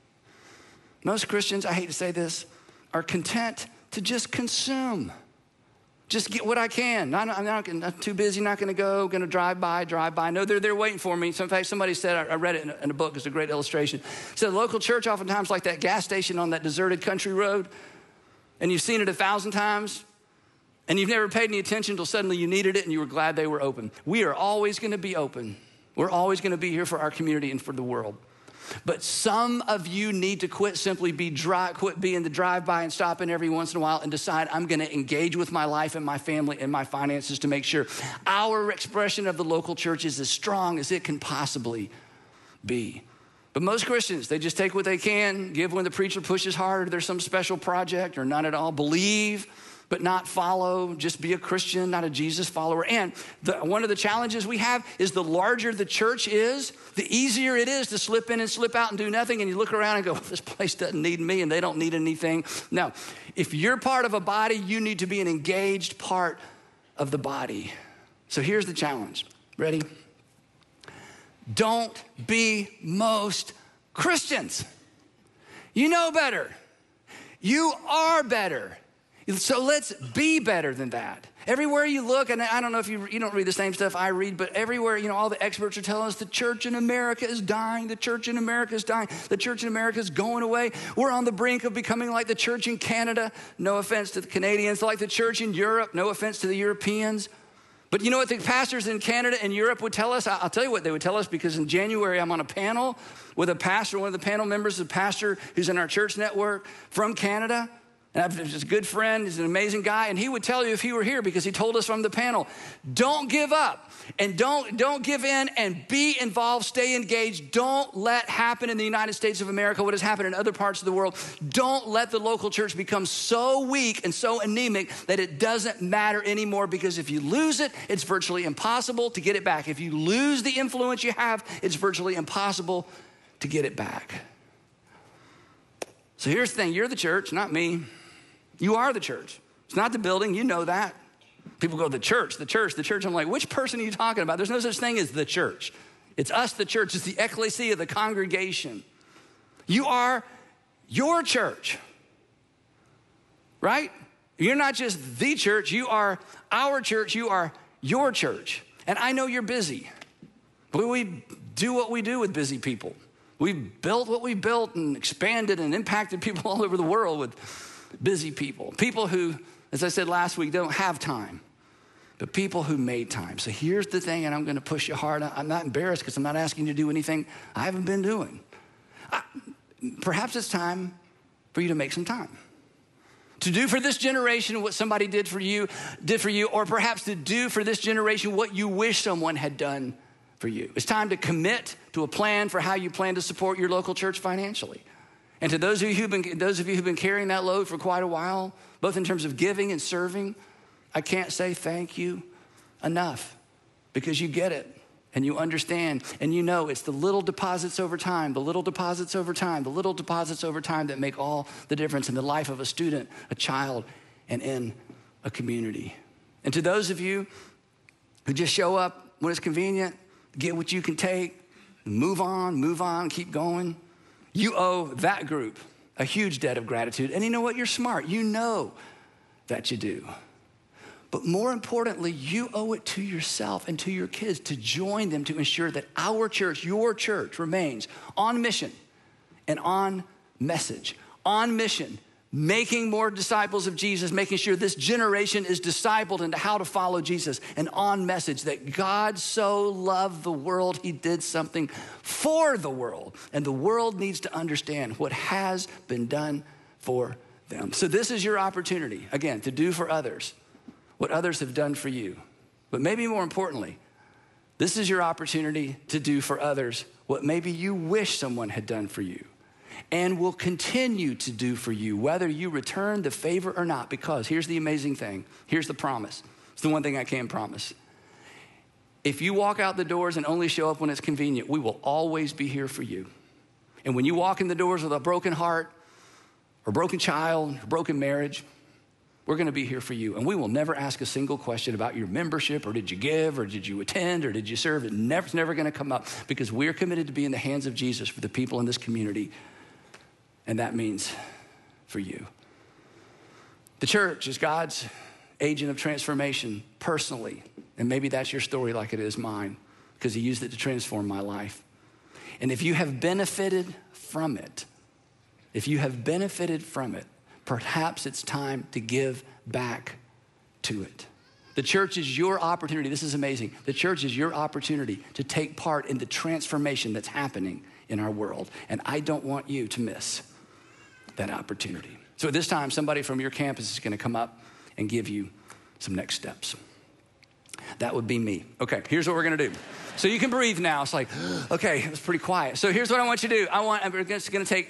Speaker 7: I hate to say this, are content to just consume. Just get what I can. I'm too busy, not going to go, going to drive by. No, they're there waiting for me. So in fact, somebody said, I read it in a book, it's a great illustration. It said, local church oftentimes like that gas station on that deserted country road, and you've seen it 1,000 times, and you've never paid any attention until suddenly you needed it and you were glad they were open. We are always going to be open. We're always going to be here for our community and for the world. But some of you need to quit being the drive-by and stopping every once in a while and decide I'm gonna engage with my life and my family and my finances to make sure our expression of the local church is as strong as it can possibly be. But most Christians, they just take what they can, give when the preacher pushes hard, or there's some special project, or none at all. Believe, but not follow. Just be a Christian, not a Jesus follower. And one of the challenges we have is the larger the church is, the easier it is to slip in and slip out and do nothing. And you look around and go, this place doesn't need me and they don't need anything. No, if you're part of a body, you need to be an engaged part of the body. So here's the challenge. Ready? Don't be most Christians. You know better. You are better. So let's be better than that. Everywhere you look, and I don't know if you don't read the same stuff I read, but everywhere, all the experts are telling us the church in America is dying. The church in America is dying. The church in America is going away. We're on the brink of becoming like the church in Canada. No offense to the Canadians. Like the church in Europe. No offense to the Europeans. But you know what the pastors in Canada and Europe would tell us? I'll tell you what they would tell us, because in January I'm on a panel with a pastor. One of the panel members is a pastor who's in our church network from Canada. And I have a good friend, he's an amazing guy, and he would tell you if he were here, because he told us from the panel, don't give up and don't give in, and be involved, stay engaged. Don't let happen in the United States of America what has happened in other parts of the world. Don't let the local church become so weak and so anemic that it doesn't matter anymore, because if you lose it, it's virtually impossible to get it back. If you lose the influence you have, it's virtually impossible to get it back. So here's the thing, you're the church, not me. You are the church. It's not the building, you know that. People go, the church. I'm like, which person are you talking about? There's no such thing as the church. It's us, the church. It's the ecclesia, the congregation. You are your church, right? You're not just the church, you are our church, you are your church. And I know you're busy, but we do what we do with busy people. We've built what we built and expanded and impacted people all over the world with busy people. People who, as I said last week, don't have time, but people who made time. So here's the thing, and I'm going to push you hard. I'm not embarrassed because I'm not asking you to do anything I haven't been doing. Perhaps it's time for you to make some time. To do for this generation what somebody did for you, or perhaps to do for this generation what you wish someone had done for you. It's time to commit to a plan for how you plan to support your local church financially. And to those of you who've been carrying that load for quite a while, both in terms of giving and serving, I can't say thank you enough, because you get it and you understand and you know it's the little deposits over time, that make all the difference in the life of a student, a child, and in a community. And to those of you who just show up when it's convenient, get what you can take, move on, keep going. You owe that group a huge debt of gratitude. And you know what? You're smart. You know that you do. But more importantly, you owe it to yourself and to your kids to join them to ensure that our church, your church, remains on mission and on message. On mission, making more disciples of Jesus, making sure this generation is discipled into how to follow Jesus, and on message that God so loved the world, he did something for the world, and the world needs to understand what has been done for them. So this is your opportunity, again, to do for others what others have done for you. But maybe more importantly, this is your opportunity to do for others what maybe you wish someone had done for you, and will continue to do for you, whether you return the favor or not. Because here's the amazing thing. Here's the promise. It's the one thing I can promise. If you walk out the doors and only show up when it's convenient, we will always be here for you. And when you walk in the doors with a broken heart, or broken child, or broken marriage, we're going to be here for you. And we will never ask a single question about your membership, or did you give, or did you attend, or did you serve. It's never going to come up, because we're committed to be in the hands of Jesus for the people in this community. And that means for you. The church is God's agent of transformation personally. And maybe that's your story like it is mine, because he used it to transform my life. And if you have benefited from it, perhaps it's time to give back to it. The church is your opportunity. This is amazing. The church is your opportunity to take part in the transformation that's happening in our world. And I don't want you to miss that opportunity. So at this time, somebody from your campus is going to come up and give you some next steps. That would be me. Okay, here's what we're going to do. So you can breathe now. It's like, okay, it's pretty quiet. So here's what I want you to do. It's going to take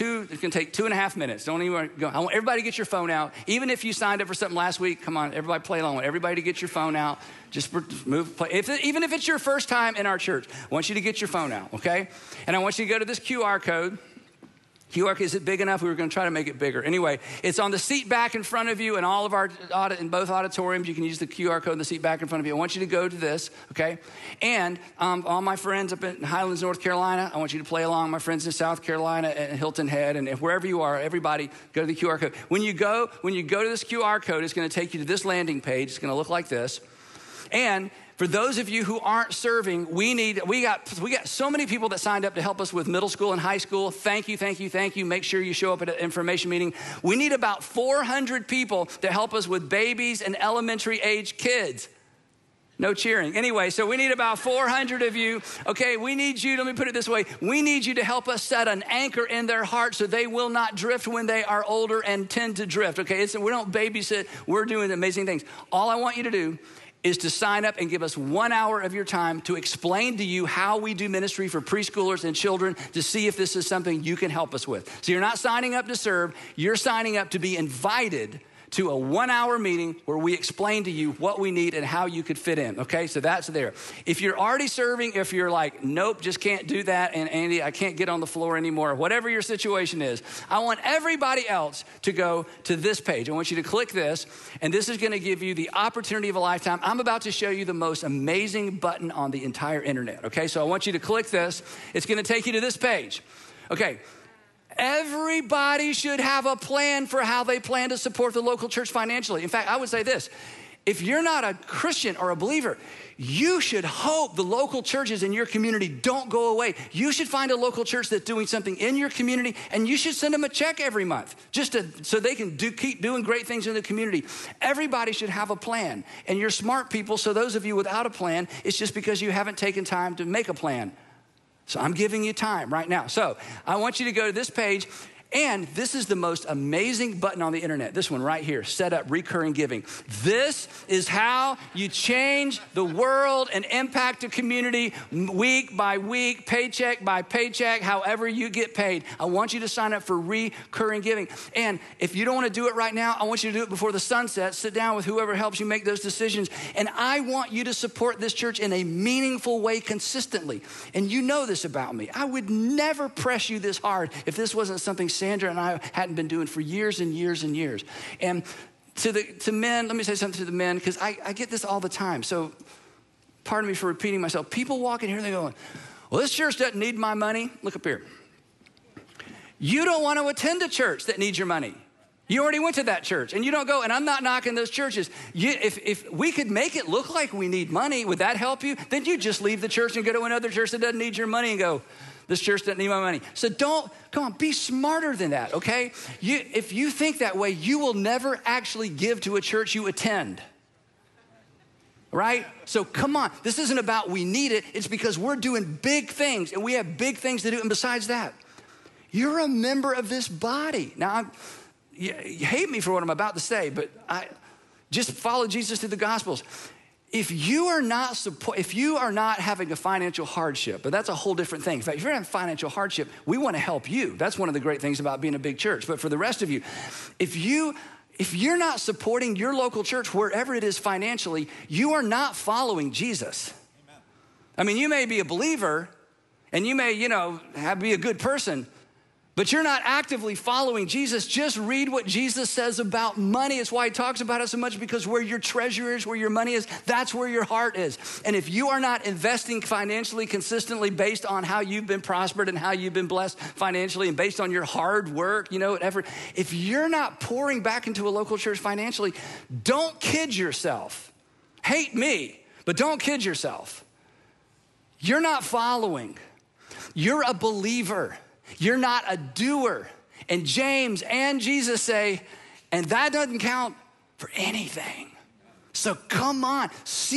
Speaker 7: 2.5 minutes. Don't even go. I want everybody to get your phone out. Even if you signed up for something last week, come on, everybody play along. I want everybody to get your phone out. Just move, play. Even if it's your first time in our church, I want you to get your phone out, okay? And I want you to go to this QR code. QR, is it big enough? We were going to try to make it bigger. Anyway, it's on the seat back in front of you in all of our in both auditoriums. You can use the QR code in the seat back in front of you. I want you to go to this, okay? And all my friends up in Highlands, North Carolina, I want you to play along. My friends in South Carolina and Hilton Head, and wherever you are, everybody go to the QR code. When you go to this QR code, it's going to take you to this landing page. It's going to look like this. And for those of you who aren't serving, we got so many people that signed up to help us with middle school and high school. Thank you. Make sure you show up at an information meeting. We need about 400 people to help us with babies and elementary age kids. No cheering. Anyway, so we need about 400 of you. Okay, we need you, let me put it this way. We need you to help us set an anchor in their heart so they will not drift when they are older and tend to drift. Okay, we don't babysit. We're doing amazing things. All I want you to do is to sign up and give us 1 hour of your time to explain to you how we do ministry for preschoolers and children to see if this is something you can help us with. So you're not signing up to serve, you're signing up to be invited to a 1 hour meeting where we explain to you what we need and how you could fit in, okay? So that's there. If you're already serving, if you're like, nope, just can't do that, and Andy, I can't get on the floor anymore, whatever your situation is, I want everybody else to go to this page. I want you to click this, and this is gonna give you the opportunity of a lifetime. I'm about to show you the most amazing button on the entire internet, okay? So I want you to click this. It's gonna take you to this page. Okay. Everybody should have a plan for how they plan to support the local church financially. In fact, I would say this. If you're not a Christian or a believer, you should hope the local churches in your community don't go away. You should find a local church that's doing something in your community, and you should send them a check every month so they can keep doing great things in the community. Everybody should have a plan, and you're smart people, so those of you without a plan, it's just because you haven't taken time to make a plan. So I'm giving you time right now. So I want you to go to this page, and this is the most amazing button on the internet. This one right here, set up recurring giving. This is how you change the world and impact a community week by week, paycheck by paycheck, however you get paid. I want you to sign up for recurring giving. And if you don't want to do it right now, I want you to do it before the sun sets. Sit down with whoever helps you make those decisions. And I want you to support this church in a meaningful way consistently. And you know this about me. I would never press you this hard if this wasn't something Sandra and I hadn't been doing for years and years and years. And to men, let me say something to the men, because I get this all the time. So pardon me for repeating myself. People walk in here and they're going, well, this church doesn't need my money. Look up here. You don't want to attend a church that needs your money. You already went to that church, and you don't go, and I'm not knocking those churches. If we could make it look like we need money, would that help you? Then you just leave the church and go to another church that doesn't need your money and go, this church doesn't need my money. So be smarter than that, okay? If you think that way, you will never actually give to a church you attend, right? So come on, this isn't about we need it. It's because we're doing big things, and we have big things to do. And besides that, you're a member of this body. Now, you hate me for what I'm about to say, but I just follow Jesus through the Gospels. If you are not having a financial hardship, but that's a whole different thing. In fact, if you're having financial hardship, we want to help you. That's one of the great things about being a big church. But for the rest of you, if you're not supporting your local church wherever it is financially, you are not following Jesus. Amen. I mean, you may be a believer and you may, be a good person, but you're not actively following Jesus. Just read what Jesus says about money. It's why he talks about it so much, because where your treasure is, where your money is, that's where your heart is. And if you are not investing financially consistently based on how you've been prospered and how you've been blessed financially and based on your hard work, whatever, if you're not pouring back into a local church financially, don't kid yourself. Hate me, but don't kid yourself. You're not following. You're a believer. You're not a doer. And James and Jesus say, and that doesn't count for anything. So come on, seek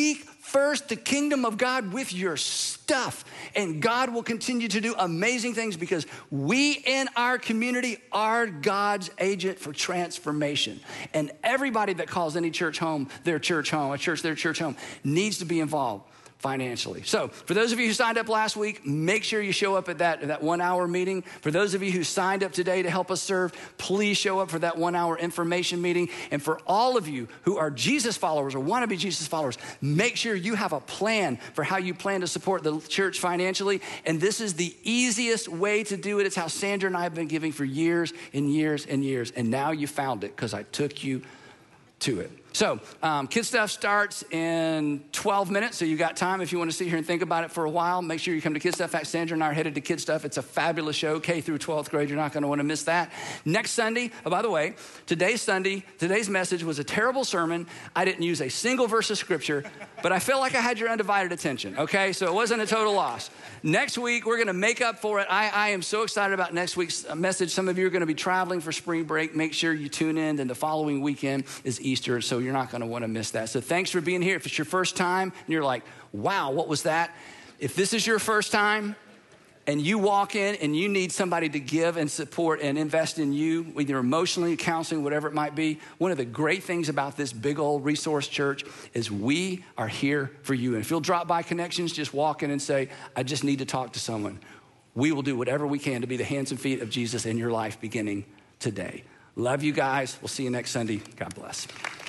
Speaker 7: first the kingdom of God with your stuff, and God will continue to do amazing things because we in our community are God's agent for transformation. And everybody that calls any church home, their church home, a church, their church home, needs to be involved financially. So for those of you who signed up last week, make sure you show up at that 1 hour meeting. For those of you who signed up today to help us serve, please show up for that 1 hour information meeting. And for all of you who are Jesus followers or want to be Jesus followers, make sure you have a plan for how you plan to support the church financially. And this is the easiest way to do it. It's how Sandra and I have been giving for years and years and years. And now you found it because I took you to it. So Kids Stuff starts in 12 minutes, so you got time if you want to sit here and think about it for a while. Make sure you come to Kids Stuff. In fact, Sandra and I are headed to Kids Stuff. It's a fabulous show, K through 12th grade. You're not going to want to miss that. Next Sunday, oh, by the way, today's message was a terrible sermon. I didn't use a single verse of scripture, but I felt like I had your undivided attention, okay? So it wasn't a total loss. Next week, we're going to make up for it. I am so excited about next week's message. Some of you are going to be traveling for spring break. Make sure you tune in. Then the following weekend is Easter, so you're not going to want to miss that. So thanks for being here. If it's your first time and you're like, wow, what was that? If this is your first time and you walk in and you need somebody to give and support and invest in you, either emotionally, counseling, whatever it might be, one of the great things about this big old resource church is we are here for you. And if you'll drop by Connections, just walk in and say, I just need to talk to someone. We will do whatever we can to be the hands and feet of Jesus in your life beginning today. Love you guys. We'll see you next Sunday. God bless.